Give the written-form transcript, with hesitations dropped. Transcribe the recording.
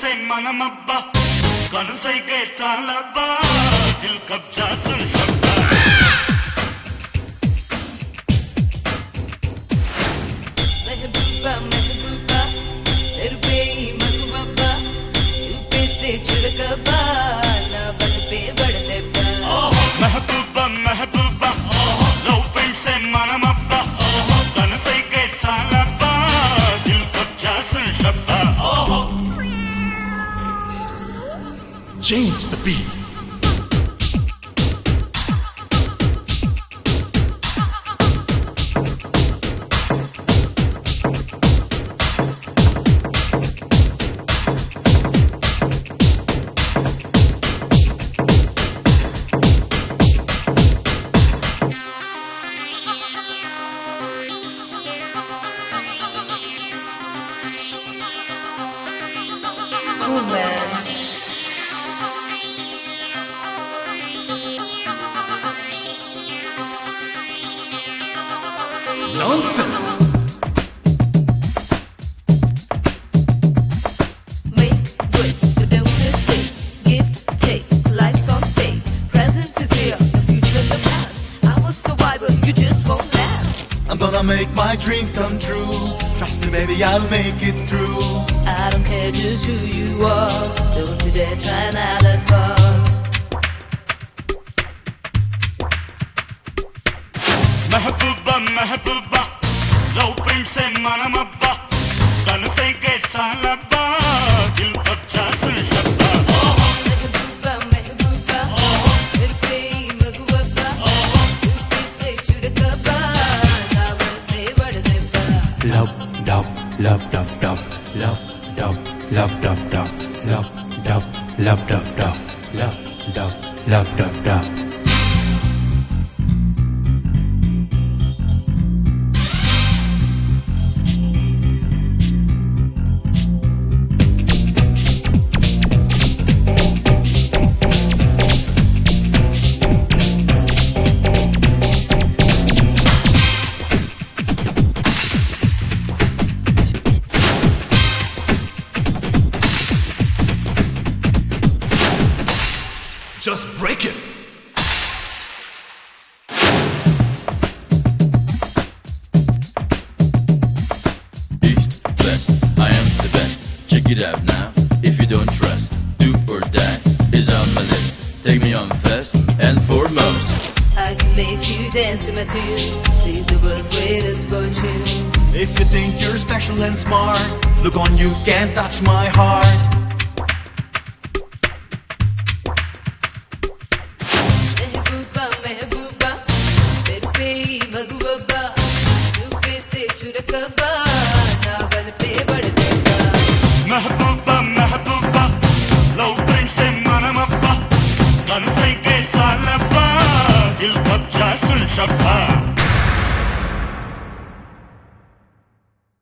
से मनमब्बा कनुसैके चालब्बा दिल कब्जा सुन शब्बा महबूबा महबूबा रुपये मगुबा चुपेस्ते चुरकबा ना बल पे बढ़ देबा महबूबा महबूबा रुपये से मनमब्बा कनुसैके चालब्बा दिल कब्जा सुन शब्बा Change the beat. Cool man. Nonsense. Make way to do this thing. Give, take, life's on stake. Present is here, the future and the past. I'm a survivor, you just won't last. I'm gonna make my dreams come true. Trust me, baby, I'll make it through. I don't care just who you are. Don't you dare try not that far. महबूबा महबूबा रुपये से मनमब्बा कनुसैके चालब्बा दिल कब्जा सुन शब्बा महबूबा महबूबा रुपये मगुबा चुपेस्ते चुरकबा ना बल पे बढ़ देबा Love, dub, love, dub, dub, love, dub, love, dub, dub, love, dub, love, dub, dub, love, dub, love, dub, dub. Just break it. East, west, I am the best. Check it out now. If you don't trust, do or die is on my list. Take me on first and foremost. I can make you dance to my tune. See the world's greatest fortune. If you think you're special and smart, look on, you can't touch my heart. महबूबा महबूबा रुपये मगुबा चुपेस्ते चुरकबा ना बल पे बढ़ देबा महबूबा महबूबा रुपये से मनमब्बा कनुसैके चालब्बा दिल कब्जा सुन शब्बा